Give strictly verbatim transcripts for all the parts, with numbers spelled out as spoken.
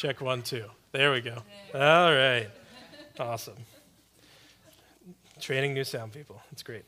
Check one, two. There we go. All right. Awesome. Training new sound people. It's great.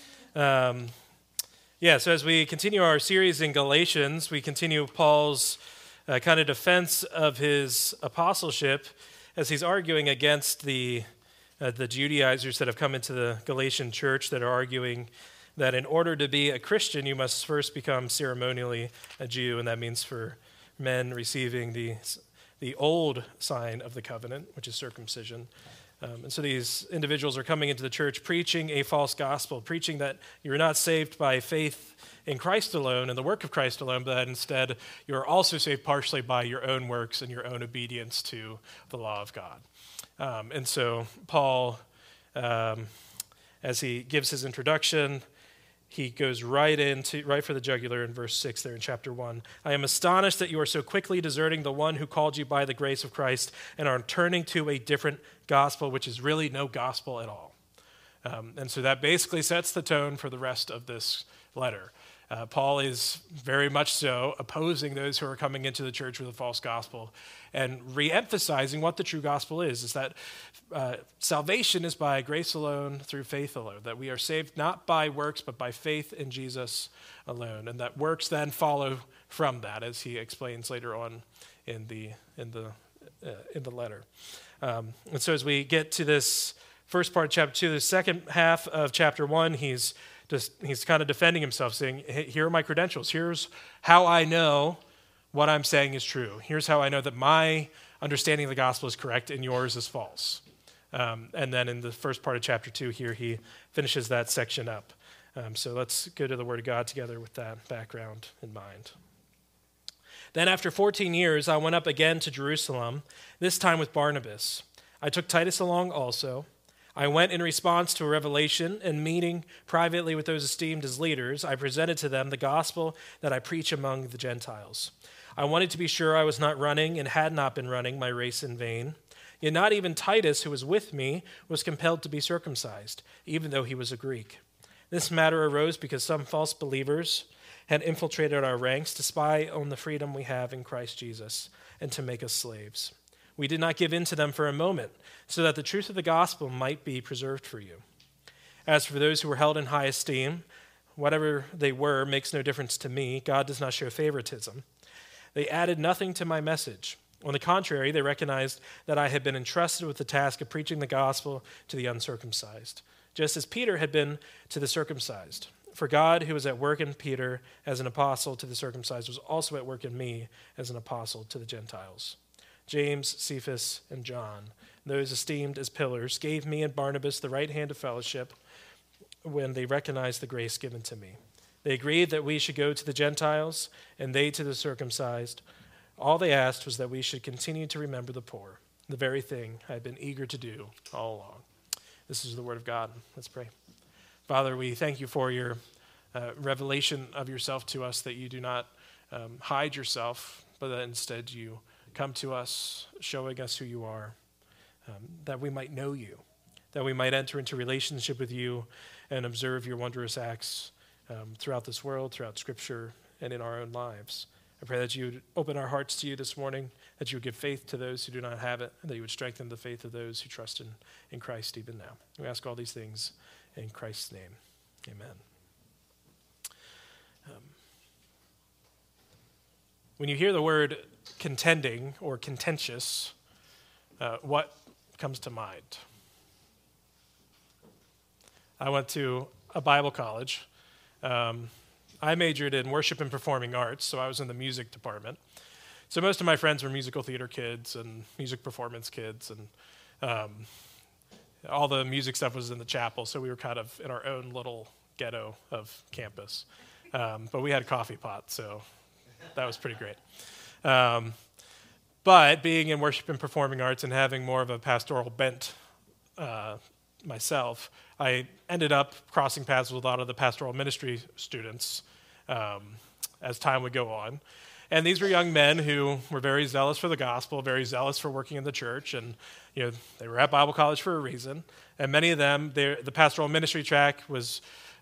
Um, yeah, so as we continue our series in Galatians, we continue Paul's uh, kind of defense of his apostleship as he's arguing against the uh, the Judaizers that have come into the Galatian church that are arguing that in order to be a Christian, you must first become ceremonially a Jew, and that means for men receiving the the old sign of the covenant, which is circumcision. Um, and so these individuals are coming into the church preaching a false gospel, preaching that you're not saved by faith in Christ alone and the work of Christ alone, but that instead you're also saved partially by your own works and your own obedience to the law of God. Um, and so Paul, um, as he gives his introduction, he goes right into right for the jugular in verse six there in chapter one. I am astonished that you are so quickly deserting the one who called you by the grace of Christ and are turning to a different gospel, which is really no gospel at all. Um, and so that basically sets the tone for the rest of this letter. Uh, Paul is very much so opposing those who are coming into the church with a false gospel and re-emphasizing what the true gospel is, is that uh, salvation is by grace alone, through faith alone, that we are saved not by works, but by faith in Jesus alone, and that works then follow from that, as he explains later on in the in the uh, in the letter. Um, and so as we get to this first part of chapter two, the second half of chapter one, he's just he's kind of defending himself, saying, hey, here are my credentials. Here's how I know what I'm saying is true. Here's how I know that my understanding of the gospel is correct and yours is false. Um, and then in the first part of chapter two here, he finishes that section up. Um, so let's go to the Word of God together with that background in mind. Then after fourteen years, I went up again to Jerusalem, this time with Barnabas. I took Titus along also. I went in response to a revelation, and meeting privately with those esteemed as leaders, I presented to them the gospel that I preach among the Gentiles. I wanted to be sure I was not running and had not been running my race in vain. Yet not even Titus, who was with me, was compelled to be circumcised, even though he was a Greek. This matter arose because some false believers had infiltrated our ranks to spy on the freedom we have in Christ Jesus and to make us slaves. We did not give in to them for a moment, so that the truth of the gospel might be preserved for you. As for those who were held in high esteem, whatever they were makes no difference to me. God does not show favoritism. They added nothing to my message. On the contrary, they recognized that I had been entrusted with the task of preaching the gospel to the uncircumcised, just as Peter had been to the circumcised. For God, who was at work in Peter as an apostle to the circumcised, was also at work in me as an apostle to the Gentiles. James, Cephas, and John, those esteemed as pillars, gave me and Barnabas the right hand of fellowship when they recognized the grace given to me. They agreed that we should go to the Gentiles and they to the circumcised. All they asked was that we should continue to remember the poor, the very thing I had been eager to do all along. This is the word of God. Let's pray. Father, we thank you for your uh, revelation of yourself to us, that you do not um, hide yourself, but that instead you come to us, showing us who you are, um, that we might know you, that we might enter into relationship with you and observe your wondrous acts um, throughout this world, throughout Scripture, and in our own lives. I pray that you would open our hearts to you this morning, that you would give faith to those who do not have it, and that you would strengthen the faith of those who trust in, in Christ even now. We ask all these things in Christ's name. Amen. Um, when you hear the word contending or contentious, uh, what comes to mind? I went to a Bible college. Um, I majored in worship and performing arts, so I was in the music department. So most of my friends were musical theater kids and music performance kids, and um, all the music stuff was in the chapel, so we were kind of in our own little ghetto of campus. Um, but we had a coffee pot, so that was pretty great. Um, but being in worship and performing arts and having more of a pastoral bent uh, myself, I ended up crossing paths with a lot of the pastoral ministry students um, as time would go on. And these were young men who were very zealous for the gospel, very zealous for working in the church, and you know they were at Bible college for a reason. And many of them, the pastoral ministry track was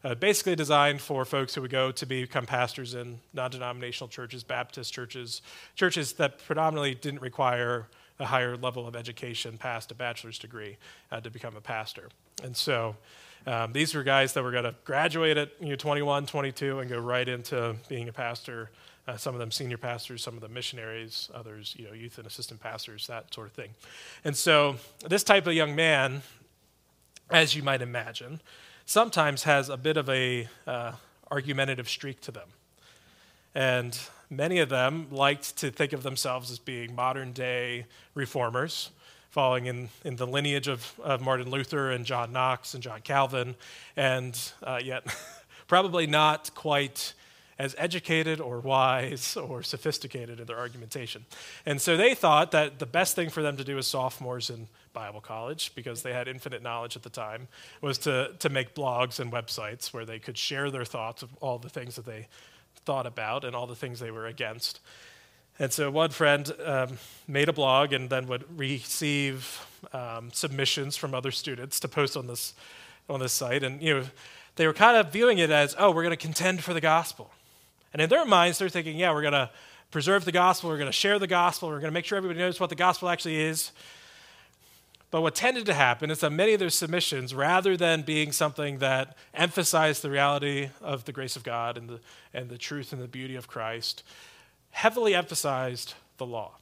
uh, basically designed for folks who would go to become pastors in non-denominational churches, Baptist churches, churches that predominantly didn't require a higher level of education past a bachelor's degree uh, to become a pastor. And so um, these were guys that were going to graduate at you know, twenty-one, twenty-two and go right into being a pastor. Uh, some of them senior pastors, some of them missionaries, others you know, youth and assistant pastors, that sort of thing. And so this type of young man, as you might imagine, sometimes has a bit of a uh, argumentative streak to them. And many of them liked to think of themselves as being modern-day reformers, following in, in the lineage of, of Martin Luther and John Knox and John Calvin, and uh, yet probably not quite as educated or wise or sophisticated in their argumentation. And so they thought that the best thing for them to do as sophomores in Bible college, because they had infinite knowledge at the time, was to, to make blogs and websites where they could share their thoughts of all the things that they thought about and all the things they were against. And so one friend um, made a blog and then would receive um, submissions from other students to post on this on this site. And you know, they were kind of viewing it as, oh, we're going to contend for the gospel. And in their minds, they're thinking, yeah, we're going to preserve the gospel, we're going to share the gospel, we're going to make sure everybody knows what the gospel actually is. But what tended to happen is that many of their submissions, rather than being something that emphasized the reality of the grace of God and the, and the truth and the beauty of Christ, heavily emphasized the law.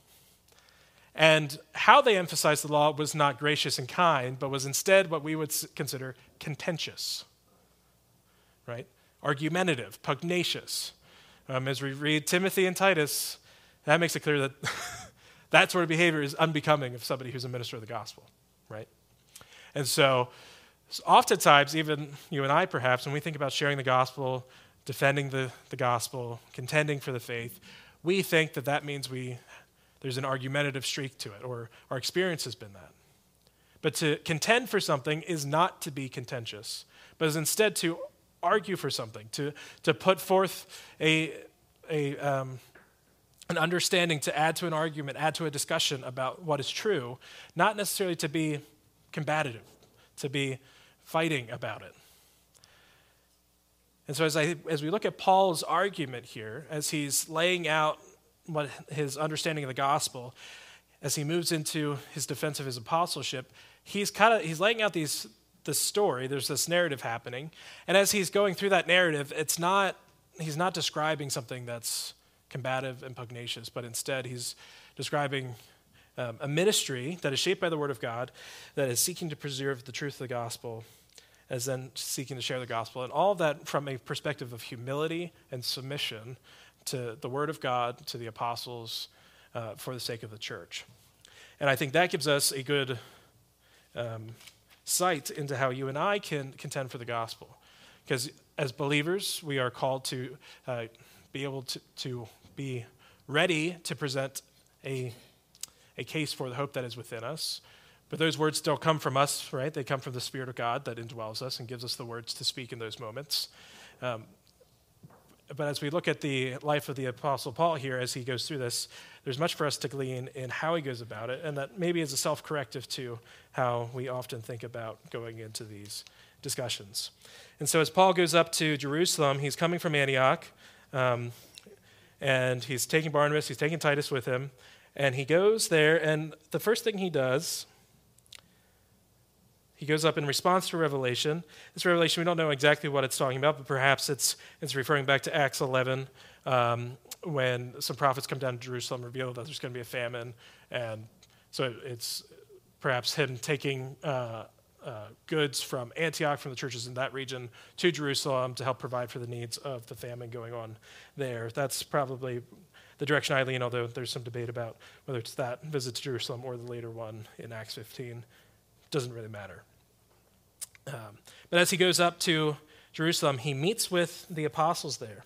And how they emphasized the law was not gracious and kind, but was instead what we would consider contentious, right? Argumentative, pugnacious. Um, as we read Timothy and Titus, that makes it clear that that sort of behavior is unbecoming of somebody who's a minister of the gospel, right? And so, so oftentimes, even you and I perhaps, when we think about sharing the gospel, defending the, the gospel, contending for the faith, we think that that means we there's an argumentative streak to it, or our experience has been that. But to contend for something is not to be contentious, but is instead to argue for something, to, to put forth a, a um, an understanding, to add to an argument, add to a discussion about what is true, not necessarily to be combative, to be fighting about it. And so as I as we look at Paul's argument here, as he's laying out what his understanding of the gospel, as he moves into his defense of his apostleship, he's kind of he's laying out these this story. There's this narrative happening, and as he's going through that narrative, it's not he's not describing something that's combative and pugnacious, but instead he's describing um, a ministry that is shaped by the Word of God, that is seeking to preserve the truth of the gospel, as then seeking to share the gospel, and all of that from a perspective of humility and submission to the Word of God, to the apostles, uh, for the sake of the church. And I think that gives us a good um, sight into how you and I can contend for the gospel. Because as believers, we are called to uh, be able to, to be ready to present a, a case for the hope that is within us. But those words don't come from us, right? They come from the Spirit of God that indwells us and gives us the words to speak in those moments. Um, but as we look at the life of the Apostle Paul here, as he goes through this, there's much for us to glean in how he goes about it, and that maybe is a self-corrective to how we often think about going into these discussions. And so as Paul goes up to Jerusalem, he's coming from Antioch, um, and he's taking Barnabas, he's taking Titus with him, and he goes there, and the first thing he does, he goes up in response to Revelation. This Revelation, we don't know exactly what it's talking about, but perhaps it's it's referring back to Acts eleven, um, when some prophets come down to Jerusalem, reveal that there's going to be a famine, and so it's perhaps him taking uh, uh, goods from Antioch, from the churches in that region, to Jerusalem to help provide for the needs of the famine going on there. That's probably the direction I lean, although there's some debate about whether it's that visit to Jerusalem or the later one in Acts fifteen. Doesn't really matter. Um, but as he goes up to Jerusalem, he meets with the apostles there.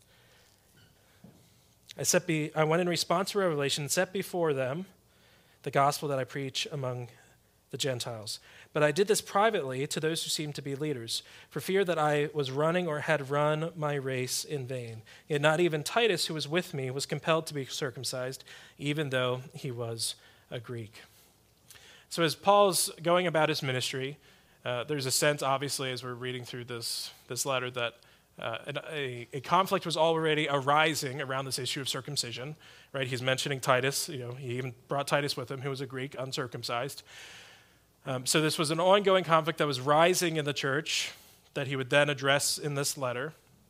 I, set be, I went in response to Revelation and set before them the gospel that I preach among the Gentiles. But I did this privately to those who seemed to be leaders, for fear that I was running or had run my race in vain. Yet not even Titus, who was with me, was compelled to be circumcised, even though he was a Greek. So as Paul's going about his ministry, Uh, there's a sense, obviously, as we're reading through this, this letter, that uh, an, a, a conflict was already arising around this issue of circumcision, right? He's mentioning Titus. You know, he even brought Titus with him, who was a Greek, uncircumcised. Um, so this was an ongoing conflict that was rising in the church that he would then address in this letter.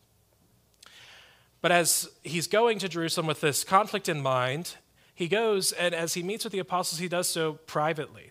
But as he's going to Jerusalem with this conflict in mind, he goes, and as he meets with the apostles, he does so privately.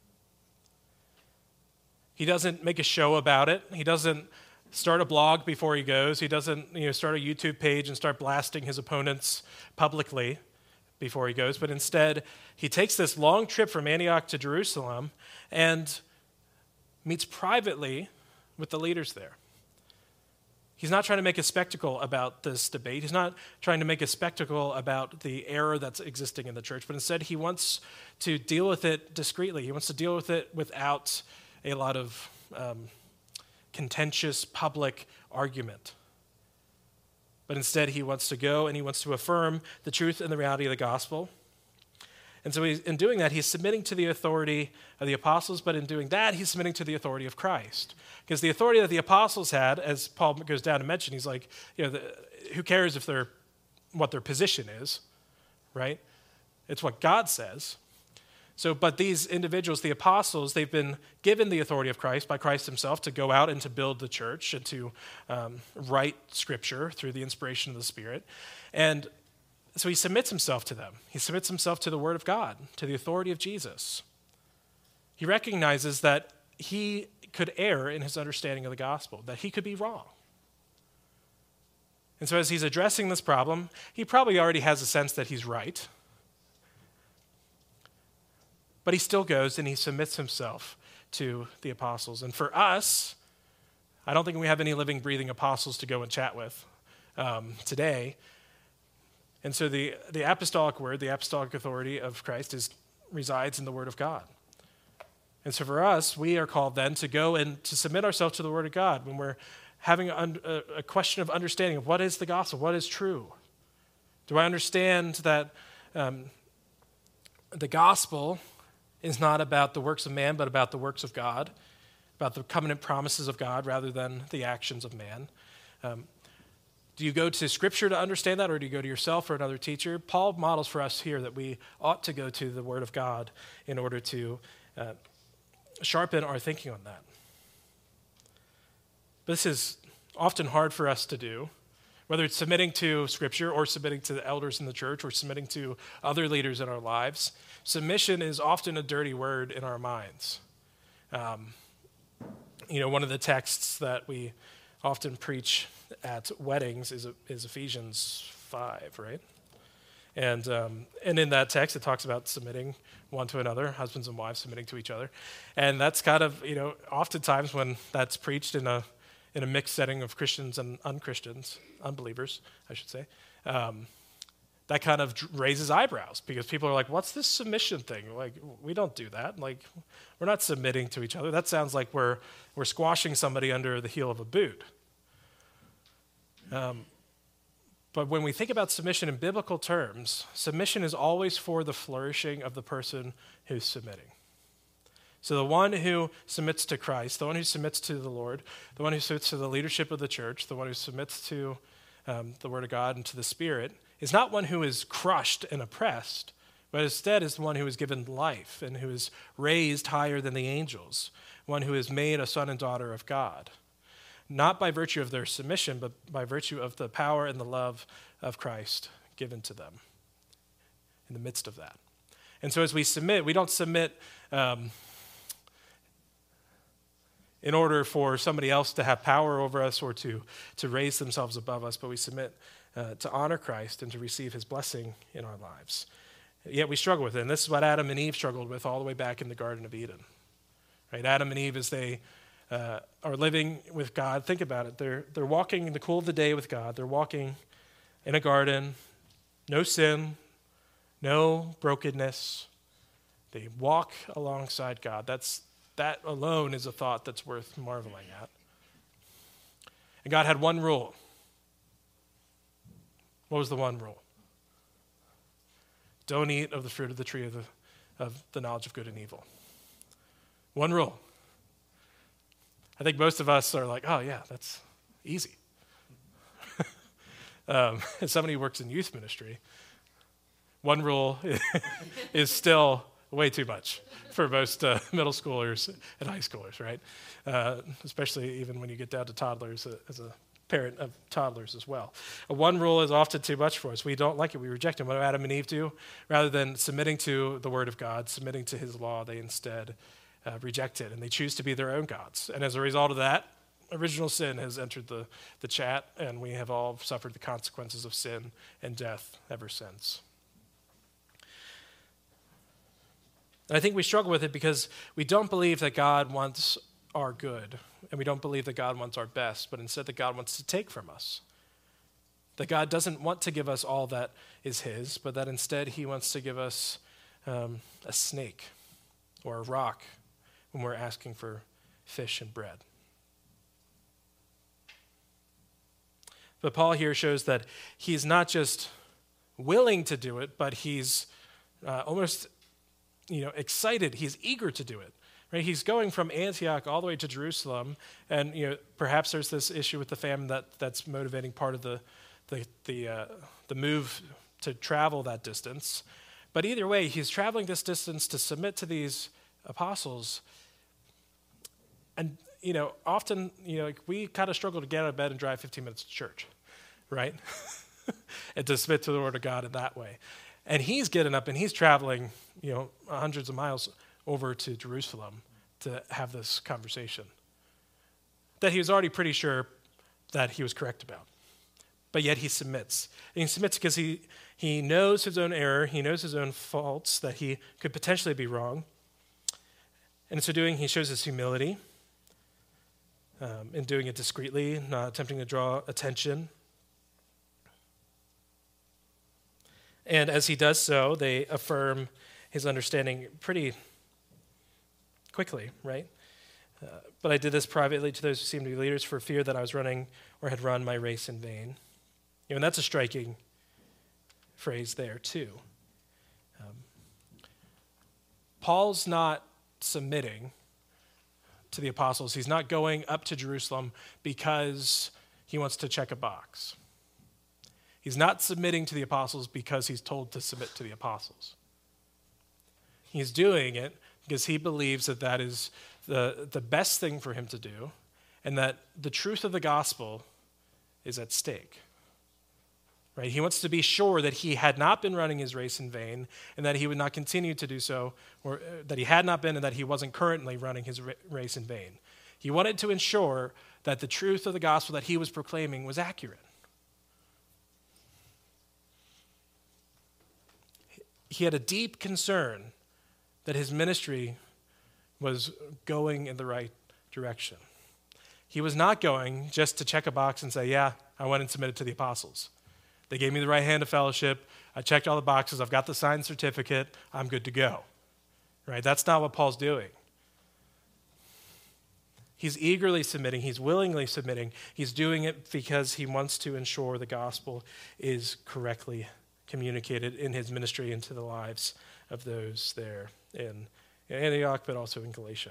He doesn't make a show about it. He doesn't start a blog before he goes. He doesn't, you know, start a YouTube page and start blasting his opponents publicly before he goes. But instead, he takes this long trip from Antioch to Jerusalem and meets privately with the leaders there. He's not trying to make a spectacle about this debate. He's not trying to make a spectacle about the error that's existing in the church, but instead he wants to deal with it discreetly. He wants to deal with it without a lot of um, contentious public argument. But instead he wants to go and he wants to affirm the truth and the reality of the gospel. And so he's, in doing that, he's submitting to the authority of the apostles, but in doing that, he's submitting to the authority of Christ. Because the authority that the apostles had, as Paul goes down to mention, he's like, you know, the, who cares if they're, what their position is, right? It's what God says. So, but these individuals, the apostles, they've been given the authority of Christ by Christ himself to go out and to build the church and to um, write scripture through the inspiration of the Spirit. And so he submits himself to them. He submits himself to the word of God, to the authority of Jesus. He recognizes that he could err in his understanding of the gospel, that he could be wrong. And so as he's addressing this problem, he probably already has a sense that he's right. But he still goes and he submits himself to the apostles. And for us, I don't think we have any living, breathing apostles to go and chat with um, today. And so the, the apostolic word, the apostolic authority of Christ is resides in the word of God. And so for us, we are called then to go and to submit ourselves to the word of God when we're having a, a question of understanding of what is the gospel, what is true. Do I understand that um, the gospel is not about the works of man, but about the works of God, about the covenant promises of God rather than the actions of man? Um, do you go to Scripture to understand that, or do you go to yourself or another teacher? Paul models for us here that we ought to go to the Word of God in order to uh, sharpen our thinking on that. But this is often hard for us to do, whether it's submitting to Scripture or submitting to the elders in the church or submitting to other leaders in our lives. Submission is often a dirty word in our minds. Um, you know, one of the texts that we often preach at weddings is, is Ephesians five, right? And um, and in that text, it talks about submitting one to another, husbands and wives submitting to each other. And that's kind of, you know, oftentimes when that's preached in a in a mixed setting of Christians and un-Christians, unbelievers, I should say, um, that kind of raises eyebrows because people are like, what's this submission thing? Like, we don't do that. Like, we're not submitting to each other. That sounds like we're we're squashing somebody under the heel of a boot. Um, but when we think about submission in biblical terms, submission is always for the flourishing of the person who's submitting. So the one who submits to Christ, the one who submits to the Lord, the one who submits to the leadership of the church, the one who submits to um, the Word of God and to the Spirit, is not one who is crushed and oppressed, but instead is the one who is given life and who is raised higher than the angels, one who is made a son and daughter of God. Not by virtue of their submission, but by virtue of the power and the love of Christ given to them in the midst of that. And so as we submit, we don't submit um, in order for somebody else to have power over us or to, to raise themselves above us, but we submit uh, to honor Christ and to receive his blessing in our lives. Yet we struggle with it, and this is what Adam and Eve struggled with all the way back in the Garden of Eden. Right? Adam and Eve, as they uh, are living with God, think about it. They're, they're walking in the cool of the day with God. They're walking in a garden, no sin, no brokenness. They walk alongside God. That's That alone is a thought that's worth marveling at. And God had one rule. What was the one rule? Don't eat of the fruit of the tree of the, of the knowledge of good and evil. One rule. I think most of us are like, oh yeah, that's easy. um, as somebody who works in youth ministry, one rule is still way too much for most uh, middle schoolers and high schoolers, right? Uh, especially even when you get down to toddlers, uh, as a parent of toddlers as well. Uh, one rule is often too much for us. We don't like it. We reject it. What do Adam and Eve do? Rather than submitting to the word of God, submitting to his law, they instead uh, reject it, and they choose to be their own gods. And as a result of that, original sin has entered the, the chat, and we have all suffered the consequences of sin and death ever since. And I think we struggle with it because we don't believe that God wants our good, and we don't believe that God wants our best, but instead that God wants to take from us. That God doesn't want to give us all that is his, but that instead he wants to give us um, a snake or a rock when we're asking for fish and bread. But Paul here shows that he's not just willing to do it, but he's uh, almost you know, excited. He's eager to do it. Right? He's going from Antioch all the way to Jerusalem, and you know, perhaps there's this issue with the famine that, that's motivating part of the the the, uh, the move to travel that distance. But either way, he's traveling this distance to submit to these apostles. And you know, often you know, like we kind of struggle to get out of bed and drive fifteen minutes to church, right? And to submit to the word of God in that way. And he's getting up and he's traveling, you know, hundreds of miles over to Jerusalem to have this conversation that he was already pretty sure that he was correct about. But yet he submits. And he submits because he, he knows his own error, he knows his own faults, that he could potentially be wrong. And in so doing, he shows his humility um, in doing it discreetly, not attempting to draw attention. And as he does so, they affirm his understanding pretty quickly, right? Uh, but I did this privately to those who seemed to be leaders for fear that I was running or had run my race in vain. You know, and that's a striking phrase there too. Um, Paul's not submitting to the apostles. He's not going up to Jerusalem because he wants to check a box. He's not submitting to the apostles because he's told to submit to the apostles. He's doing it because he believes that that is the, the best thing for him to do, and that the truth of the gospel is at stake. Right? He wants to be sure that he had not been running his race in vain, and that he would not continue to do so, or uh, that he had not been, and that he wasn't currently running his ra- race in vain. He wanted to ensure that the truth of the gospel that he was proclaiming was accurate. He had a deep concern that his ministry was going in the right direction. He was not going just to check a box and say, yeah, I went and submitted to the apostles. They gave me the right hand of fellowship. I checked all the boxes. I've got the signed certificate. I'm good to go. Right? That's not what Paul's doing. He's eagerly submitting. He's willingly submitting. He's doing it because he wants to ensure the gospel is correctly communicated in his ministry into the lives of those there in Antioch, but also in Galatia.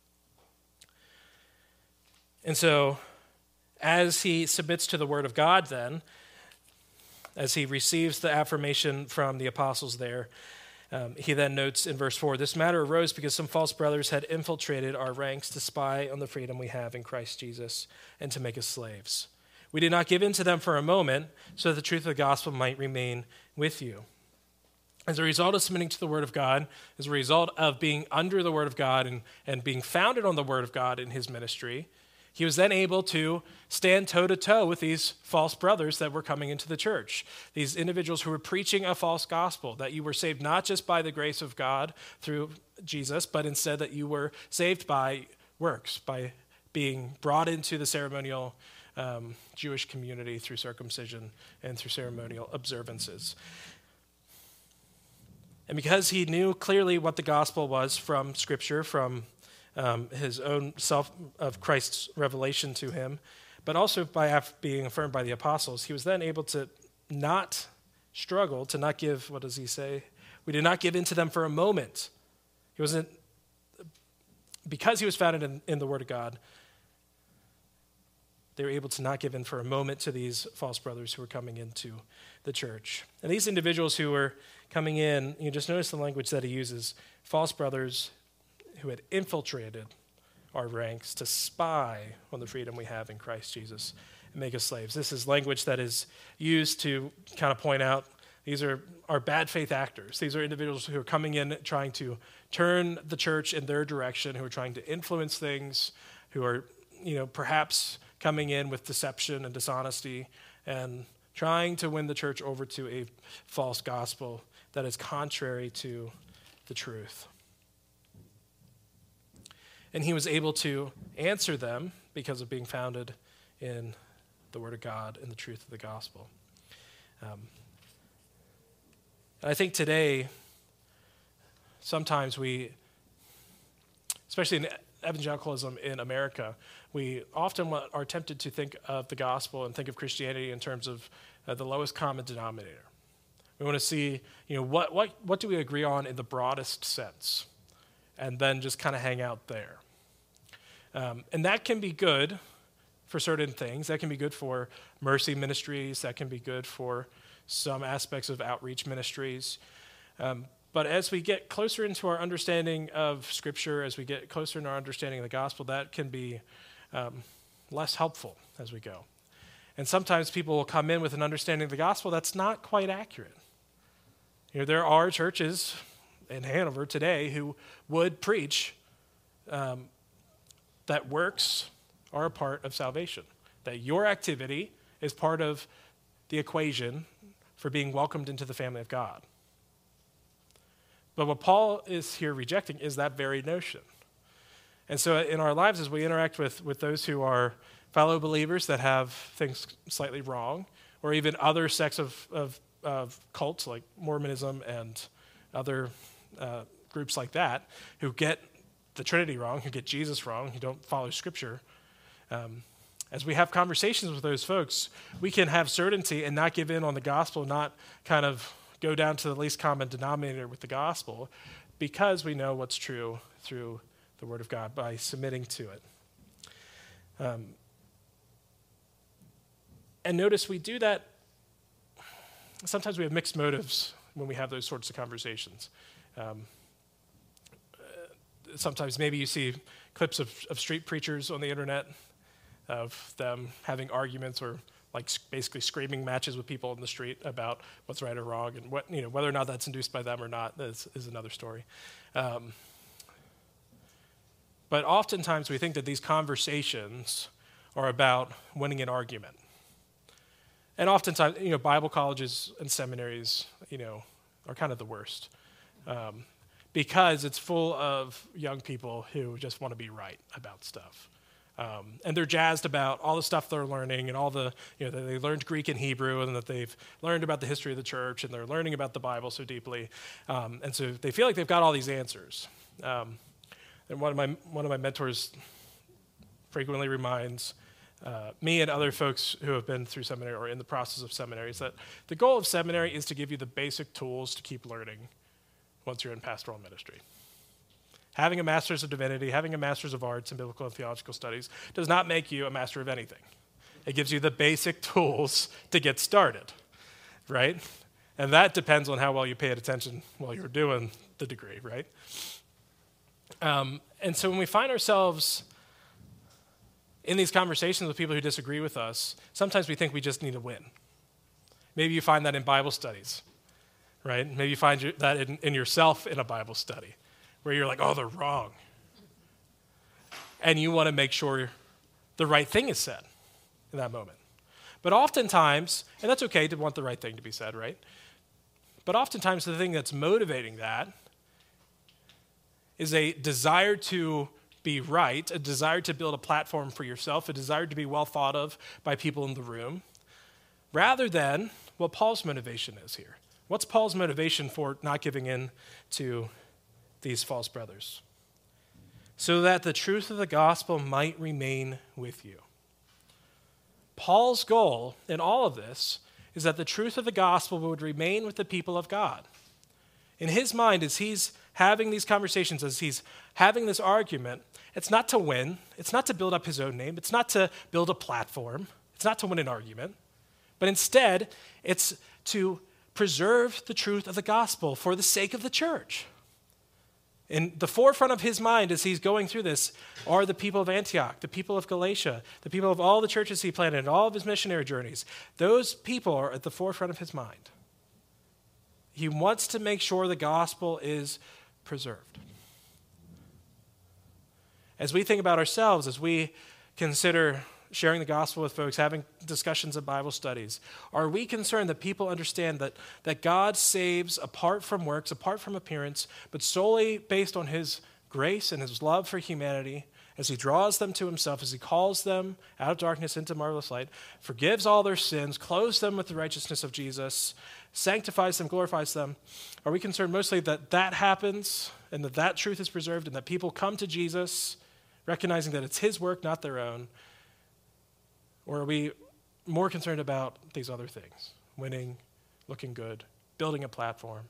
And so, as he submits to the word of God then, as he receives the affirmation from the apostles there, um, he then notes in verse four, this matter arose because some false brothers had infiltrated our ranks to spy on the freedom we have in Christ Jesus and to make us slaves. We did not give in to them for a moment so that the truth of the gospel might remain with you. As a result of submitting to the word of God, as a result of being under the word of God and, and being founded on the word of God in his ministry, he was then able to stand toe-to-toe with these false brothers that were coming into the church, these individuals who were preaching a false gospel, that you were saved not just by the grace of God through Jesus, but instead that you were saved by works, by being brought into the ceremonial um, Jewish community through circumcision and through ceremonial observances. And because he knew clearly what the gospel was from Scripture, from um, his own self of Christ's revelation to him, but also by being affirmed by the apostles, he was then able to not struggle, to not give, what does he say? We did not give in to them for a moment. He wasn't, because he was founded in, in the Word of God, they were able to not give in for a moment to these false brothers who were coming into the church. And these individuals who were coming in, you just notice the language that he uses, false brothers who had infiltrated our ranks to spy on the freedom we have in Christ Jesus and make us slaves. This is language that is used to kind of point out these are, are bad faith actors. These are individuals who are coming in trying to turn the church in their direction, who are trying to influence things, who are, you know, perhaps coming in with deception and dishonesty and trying to win the church over to a false gospel that is contrary to the truth. And he was able to answer them because of being founded in the Word of God and the truth of the gospel. Um, I think today, sometimes we, especially in evangelicalism in America, we often are tempted to think of the gospel and think of Christianity in terms of uh, the lowest common denominator. We want to see, you know, what what what do we agree on in the broadest sense, and then just kind of hang out there. Um, and that can be good for certain things. That can be good for mercy ministries. That can be good for some aspects of outreach ministries. Um, but as we get closer into our understanding of Scripture, as we get closer in our understanding of the gospel, that can be um, less helpful as we go. And sometimes people will come in with an understanding of the gospel that's not quite accurate. You know, there are churches in Hanover today who would preach um, that works are a part of salvation, that your activity is part of the equation for being welcomed into the family of God. But what Paul is here rejecting is that very notion. And so in our lives, as we interact with, with those who are fellow believers that have things slightly wrong, or even other sects of, of, of cults like Mormonism and other uh, groups like that, who get the Trinity wrong, who get Jesus wrong, who don't follow Scripture, um, as we have conversations with those folks, we can have certainty and not give in on the gospel, not kind of go down to the least common denominator with the gospel, because we know what's true through the Word of God by submitting to it. Um, and notice we do that, sometimes we have mixed motives when we have those sorts of conversations. Um, uh, sometimes maybe you see clips of, of street preachers on the internet of them having arguments or like basically screaming matches with people in the street about what's right or wrong, and what, you know, whether or not that's induced by them or not is, is another story. Um, but oftentimes we think that these conversations are about winning an argument. And oftentimes, you know, Bible colleges and seminaries, you know, are kind of the worst um, because it's full of young people who just want to be right about stuff. Um, and they're jazzed about all the stuff they're learning and all the, you know, they learned Greek and Hebrew and that they've learned about the history of the church and they're learning about the Bible so deeply. Um, and so they feel like they've got all these answers. Um, and one of my one of my mentors frequently reminds uh, me and other folks who have been through seminary or in the process of seminary is that the goal of seminary is to give you the basic tools to keep learning once you're in pastoral ministry. Having a master's of divinity, having a master's of arts in biblical and theological studies does not make you a master of anything. It gives you the basic tools to get started, right? And that depends on how well you paid attention while you were doing the degree, right? Um, and so when we find ourselves in these conversations with people who disagree with us, sometimes we think we just need to win. Maybe you find that in Bible studies, right? Maybe you find that in, in yourself in a Bible study, where you're like, oh, they're wrong. And you want to make sure the right thing is said in that moment. But oftentimes, and that's okay to want the right thing to be said, right? But oftentimes the thing that's motivating that is a desire to be right, a desire to build a platform for yourself, a desire to be well thought of by people in the room, rather than what Paul's motivation is here. What's Paul's motivation for not giving in to these false brothers? So that the truth of the gospel might remain with you. Paul's goal in all of this is that the truth of the gospel would remain with the people of God. In his mind, as he's having these conversations, as he's having this argument, It's not to win. It's not to build up his own name. It's not to build a platform. It's not to win an argument. But instead, it's to preserve the truth of the gospel for the sake of the church. In the forefront of his mind as he's going through this are the people of Antioch, the people of Galatia, the people of all the churches he planted, and all of his missionary journeys. Those people are at the forefront of his mind. He wants to make sure the gospel is preserved. As we think about ourselves, as we consider sharing the gospel with folks, having discussions of Bible studies, are we concerned that people understand that, that God saves apart from works, apart from appearance, but solely based on his grace and his love for humanity, as he draws them to himself, as he calls them out of darkness into marvelous light, forgives all their sins, clothes them with the righteousness of Jesus, sanctifies them, glorifies them? Are we concerned mostly that that happens and that that truth is preserved and that people come to Jesus recognizing that it's his work, not their own? Or are we more concerned about these other things? Winning, looking good, building a platform.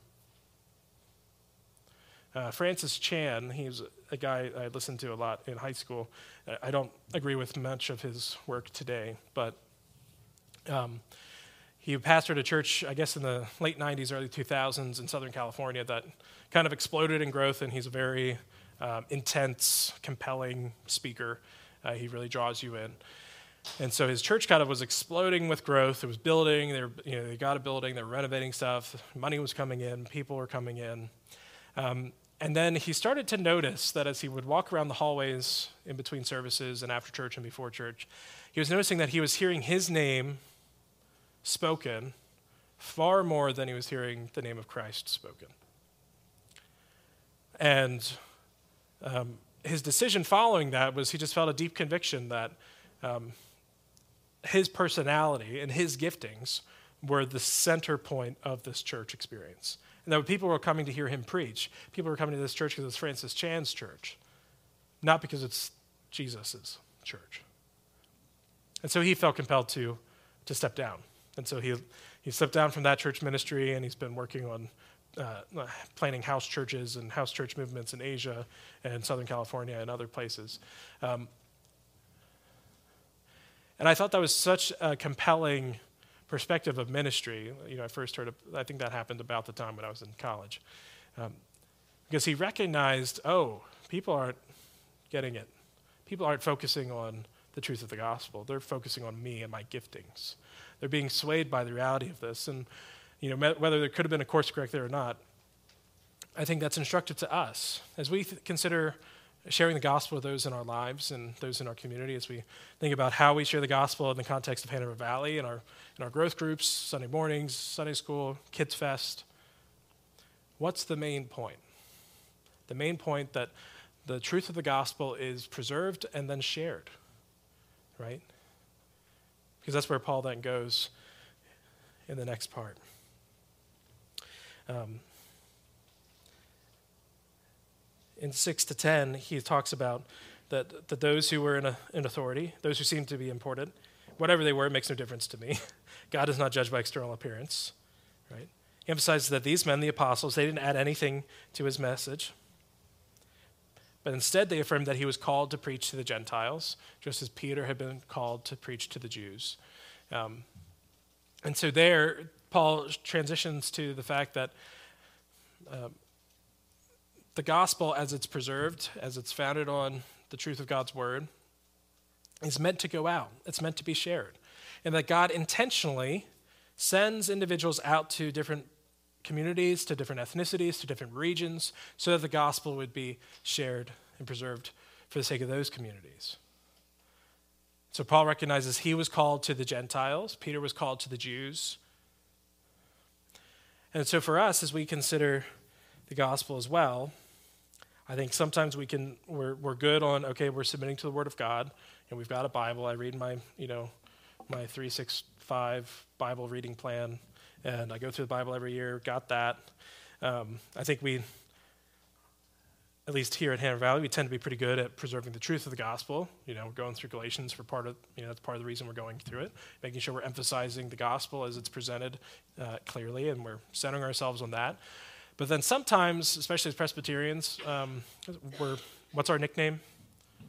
Uh, Francis Chan, he's a guy I listened to a lot in high school. I don't agree with much of his work today, but um, he pastored a church, I guess in the late nineties, early two thousands in Southern California that kind of exploded in growth, and he's a very um, intense, compelling speaker. Uh, he really draws you in. And so his church kind of was exploding with growth. It was building. They, were, you know, they got a building. They were renovating stuff. Money was coming in. People were coming in. Um, and then he started to notice that as he would walk around the hallways in between services and after church and before church, he was noticing that he was hearing his name spoken far more than he was hearing the name of Christ spoken. And um, his decision following that was he just felt a deep conviction that um, his personality and his giftings were the center point of this church experience. And that people were coming to hear him preach. People were coming to this church because it's Francis Chan's church, not because it's Jesus's church. And so he felt compelled to, to step down. And so he, he stepped down from that church ministry, and he's been working on uh, planning house churches and house church movements in Asia and Southern California and other places. Um, And I thought that was such a compelling perspective of ministry. You know, I first heard of, I think that happened about the time when I was in college. Um, because he recognized, oh, people aren't getting it. People aren't focusing on the truth of the gospel. They're focusing on me and my giftings. They're being swayed by the reality of this. And, you know, whether there could have been a course correct there or not, I think that's instructive to us. As we th- consider sharing the gospel with those in our lives and those in our community, as we think about how we share the gospel in the context of Hanover Valley, in our in our growth groups, Sunday mornings, Sunday school, Kids Fest. What's the main point? The main point that the truth of the gospel is preserved and then shared, right? Because that's where Paul then goes in the next part. Um, In six to ten, he talks about that, that those who were in, a, in authority, those who seemed to be important, whatever they were, it makes no difference to me. God is not judged by external appearance, right? He emphasizes that these men, the apostles, they didn't add anything to his message, but instead they affirmed that he was called to preach to the Gentiles, just as Peter had been called to preach to the Jews. Um, and so there, Paul transitions to the fact that uh, the gospel, as it's preserved, as it's founded on the truth of God's word, is meant to go out. It's meant to be shared. And that God intentionally sends individuals out to different communities, to different ethnicities, to different regions, so that the gospel would be shared and preserved for the sake of those communities. So Paul recognizes he was called to the Gentiles. Peter was called to the Jews. And so for us, as we consider the gospel as well, I think sometimes we can, we're, we're good on, okay, we're submitting to the word of God, and we've got a Bible. I read my, you know, my three six five Bible reading plan, and I go through the Bible every year, got that. Um, I think we, at least here at Hanover Valley, we tend to be pretty good at preserving the truth of the gospel. You know, we're going through Galatians for part of, you know, that's part of the reason we're going through it, making sure we're emphasizing the gospel as it's presented uh, clearly, and we're centering ourselves on that. But then sometimes, especially as Presbyterians, um, we're, what's our nickname?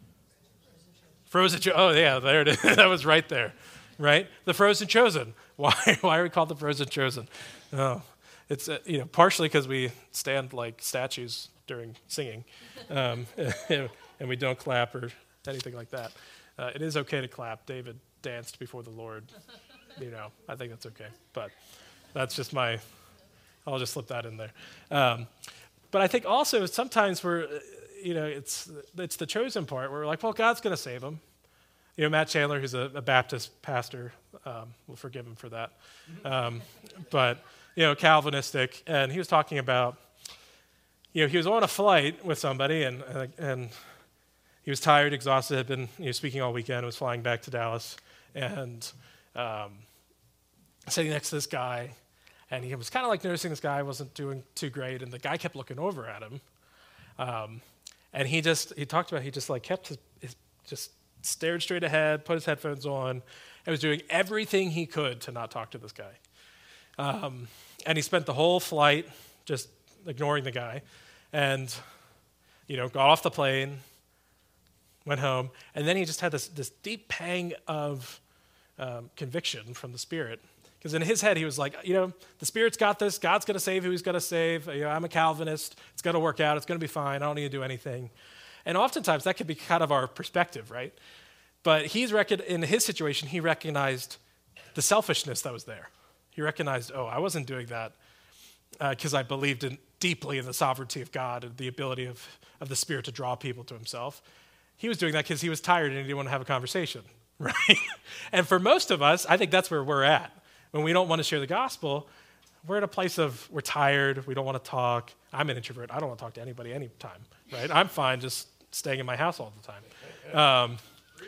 Frozen, cho- oh yeah, there it is. That was right there, right? The frozen chosen. Why, why are we called the frozen chosen? Oh, it's, uh, you know, partially because we stand like statues during singing, um, and we don't clap or anything like that. Uh, it is okay to clap. David danced before the Lord. You know, I think that's okay. But that's just my, I'll just slip that in there. Um, but I think also sometimes we're, you know, it's it's the chosen part where we're like, well, God's going to save him. You know, Matt Chandler, who's a, a Baptist pastor, um, we'll forgive him for that. Um, but, you know, Calvinistic, and he was talking about, you know, he was on a flight with somebody, and uh, and he was tired, exhausted, had been, you know, speaking all weekend, was flying back to Dallas, and um, sitting next to this guy, and he was kind of like noticing this guy wasn't doing too great, and the guy kept looking over at him. Um, and he just, he talked about, he just like kept his, his, just stared straight ahead, put his headphones on, and was doing everything he could to not talk to this guy. Um, and he spent the whole flight just ignoring the guy, and, you know, got off the plane, went home, and then he just had this, this deep pang of um, conviction from the Spirit. Because in his head, he was like, you know, the Spirit's got this. God's going to save who he's going to save. You know, I'm a Calvinist. It's going to work out. It's going to be fine. I don't need to do anything. And oftentimes, that could be kind of our perspective, right? But he's rec- in his situation, he recognized the selfishness that was there. He recognized, oh, I wasn't doing that because uh, I believed in, deeply in the sovereignty of God and the ability of, of the Spirit to draw people to himself. He was doing that because he was tired and he didn't want to have a conversation, right? And for most of us, I think that's where we're at. When we don't want to share the gospel, we're at a place of we're tired, we don't want to talk. I'm an introvert. I don't want to talk to anybody anytime, right? I'm fine just staying in my house all the time. Um,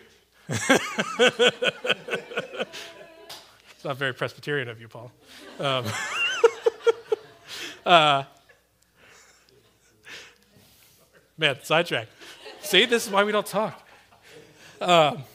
it's not very Presbyterian of you, Paul. Um, uh, man, sidetrack. See, this is why we don't talk. Um,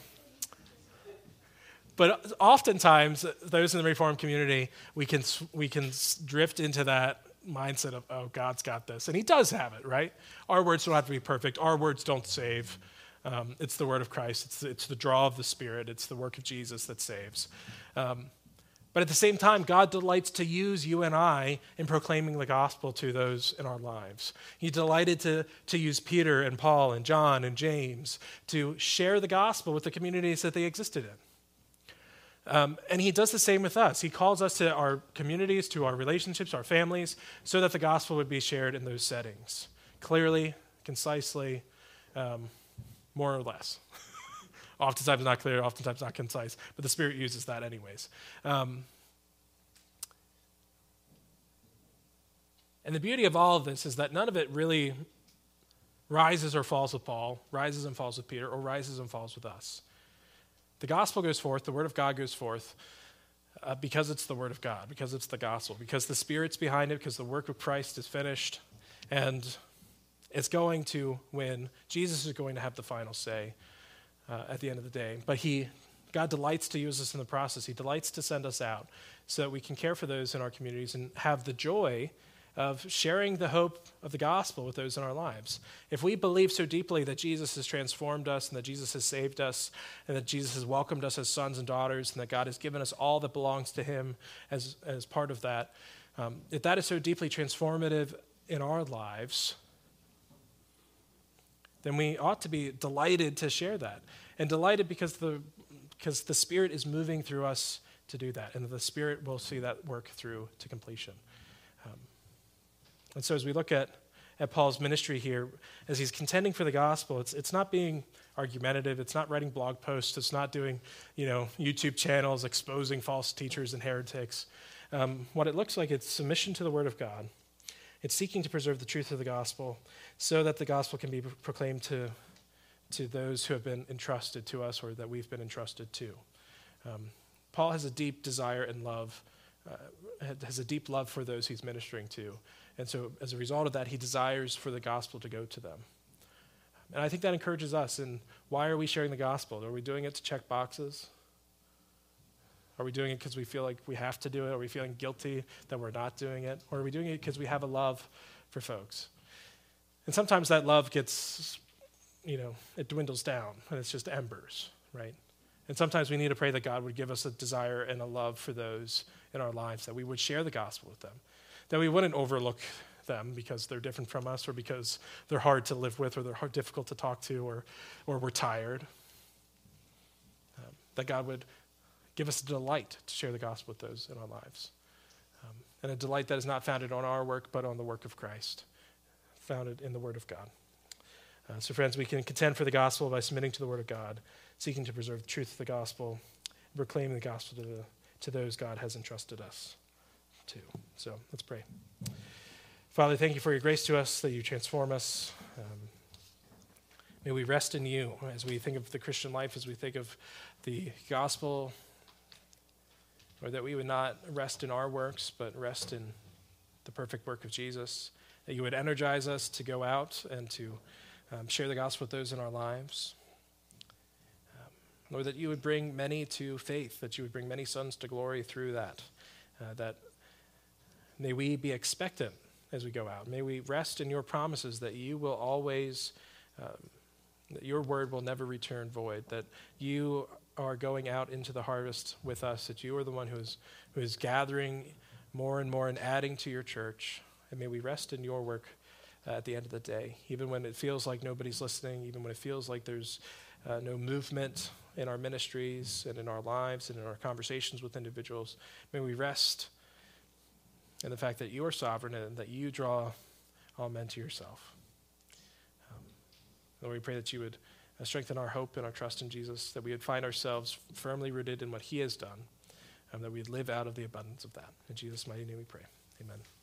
But oftentimes, those in the Reformed community, we can we can drift into that mindset of, oh, God's got this. And he does have it, right? Our words don't have to be perfect. Our words don't save. Um, it's the word of Christ. It's, it's the draw of the Spirit. It's the work of Jesus that saves. Um, but at the same time, God delights to use you and I in proclaiming the gospel to those in our lives. He delighted to, to use Peter and Paul and John and James to share the gospel with the communities that they existed in. Um, and he does the same with us. He calls us to our communities, to our relationships, our families, so that the gospel would be shared in those settings, clearly, concisely, um, more or less. Oftentimes not clear, oftentimes not concise, but the Spirit uses that anyways. Um, and the beauty of all of this is that none of it really rises or falls with Paul, rises and falls with Peter, or rises and falls with us. The gospel goes forth, the word of God goes forth, uh, because it's the word of God, because it's the gospel, because the Spirit's behind it, because the work of Christ is finished, and it's going to win. Jesus is going to have the final say uh, at the end of the day. But he, God delights to use us in the process. He delights to send us out so that we can care for those in our communities and have the joy of sharing the hope of the gospel with those in our lives. If we believe so deeply that Jesus has transformed us and that Jesus has saved us and that Jesus has welcomed us as sons and daughters and that God has given us all that belongs to him as, as part of that, um, if that is so deeply transformative in our lives, then we ought to be delighted to share that. And delighted because the, because the Spirit is moving through us to do that, and the Spirit will see that work through to completion. Um, And so as we look at, at Paul's ministry here, as he's contending for the gospel, it's it's not being argumentative, it's not writing blog posts, it's not doing, you know, YouTube channels exposing false teachers and heretics. Um, what it looks like, it's submission to the word of God. It's seeking to preserve the truth of the gospel so that the gospel can be proclaimed to, to those who have been entrusted to us or that we've been entrusted to. Um, Paul has a deep desire and love, uh, has a deep love for those he's ministering to. And so as a result of that, he desires for the gospel to go to them. And I think that encourages us. And why are we sharing the gospel? Are we doing it to check boxes? Are we doing it because we feel like we have to do it? Are we feeling guilty that we're not doing it? Or are we doing it because we have a love for folks? And sometimes that love gets you know, it dwindles down and it's just embers, right? And sometimes we need to pray that God would give us a desire and a love for those in our lives, that we would share the gospel with them, that we wouldn't overlook them because they're different from us or because they're hard to live with or they're hard, difficult to talk to or, or we're tired. Um, that God would give us a delight to share the gospel with those in our lives. Um, and a delight that is not founded on our work, but on the work of Christ, founded in the Word of God. Uh, so friends, we can contend for the gospel by submitting to the Word of God, seeking to preserve the truth of the gospel, proclaiming the gospel to, the, to those God has entrusted us to. So let's pray. Father, thank you for your grace to us, that you transform us. Um, may we rest in you as we think of the Christian life, as we think of the gospel, or that we would not rest in our works, but rest in the perfect work of Jesus, that you would energize us to go out and to um, share the gospel with those in our lives. Um, Lord, that you would bring many to faith, that you would bring many sons to glory through that, uh, that may we be expectant as we go out. May we rest in your promises that you will always, um, that your word will never return void, that you are going out into the harvest with us, that you are the one who is, who is gathering more and more and adding to your church. And may we rest in your work uh, at the end of the day, even when it feels like nobody's listening, even when it feels like there's uh, no movement in our ministries and in our lives and in our conversations with individuals. May we rest in the fact that you are sovereign and that you draw all men to yourself. Um, Lord, we pray that you would uh, strengthen our hope and our trust in Jesus, that we would find ourselves firmly rooted in what he has done, and that we'd live out of the abundance of that. In Jesus' mighty name we pray. Amen.